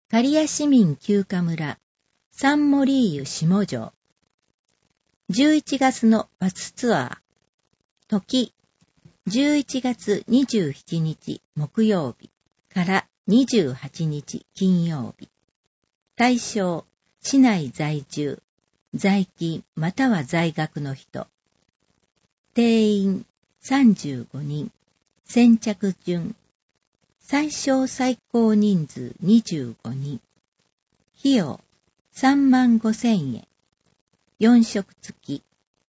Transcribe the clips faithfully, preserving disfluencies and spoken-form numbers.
刈谷市民休暇村、サンモリーユ下城。じゅういちがつのバスツアー。時、じゅういちがつにじゅうしちにち木曜日からにじゅうはちにち金曜日。対象、市内在住、在勤または在学の人。定員さんじゅうごにん。先着順。最小最高人数にじゅうごにん。費用さんまんごせんえん。よん食付き。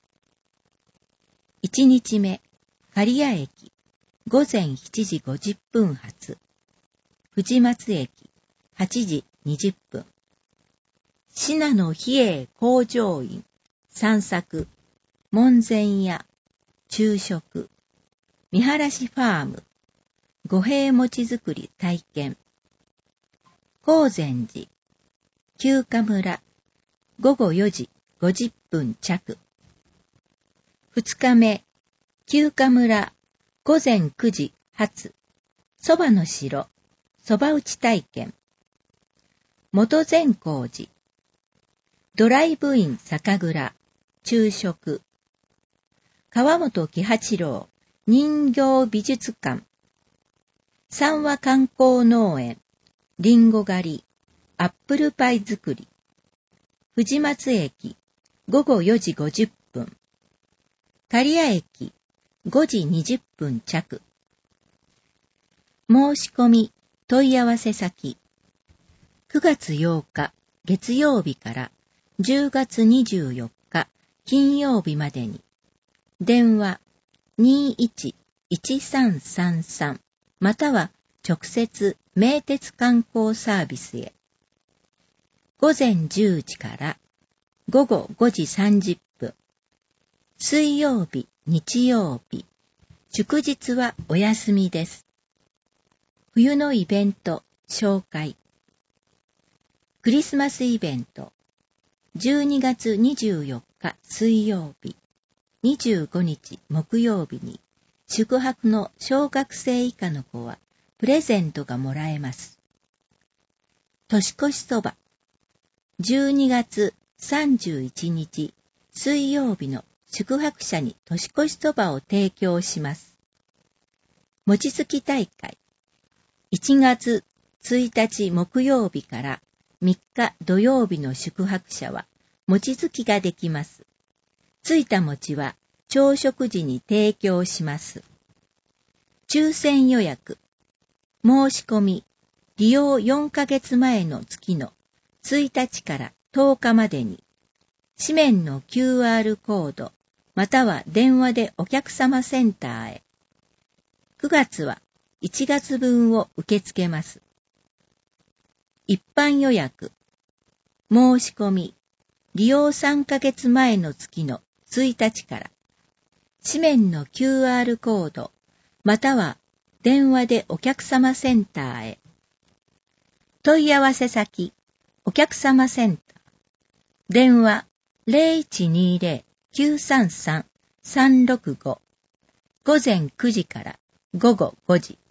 いちにちめ、刈谷駅、ごぜんしちじごじゅっぷん発。藤松駅、はちじにじゅっぷん。信濃比叡工場院、散策、門前屋、昼食、見晴ファーム、五平餅作り体験。高禅寺、休暇村、ごごよじごじゅっぷん着。二日目、休暇村、ごぜんくじ発、蕎麦の城、蕎麦打ち体験。元善光寺、ドライブイン酒蔵、昼食。川本喜八郎、人形美術館。三和観光農園、リンゴ狩り、アップルパイ作り。藤松駅、ごごよじごじゅっぷん。刈谷駅、ごじにじゅっぷん着。申し込み、問い合わせ先。くがつようか月曜日からじゅうがつにじゅうよっか金曜日までに。電話にいちいちさんさんさんまたは直接名鉄観光サービスへ。ごぜんじゅうじからごごごじさんじゅっぷん。水曜日、日曜日、祝日はお休みです。冬のイベント紹介。クリスマスイベント。じゅうにがつにじゅうよっか水曜日、にじゅうごにち木曜日に宿泊の小学生以下の子はプレゼントがもらえます。年越しそば。じゅうにがつさんじゅういちにち水曜日の宿泊者に年越しそばを提供します。餅つき大会。いちがつついたち木曜日からみっか土曜日の宿泊者は餅つきができます。ついた餅は朝食時に提供します。抽選予約。申し込み。利用よんかげつまえの月のついたちからとおかまでに。紙面の キューアール コード、または電話でお客様センターへ。くがつはいちがつぶんを受け付けます。一般予約。申し込み。利用さんかげつまえの月のついたちから。紙面の キューアール コード、または電話でお客様センターへ。問い合わせ先、お客様センター。電話 ゼロいちにゼロ きゅうさんさん さんろくご。ごぜんくじからごごごじ。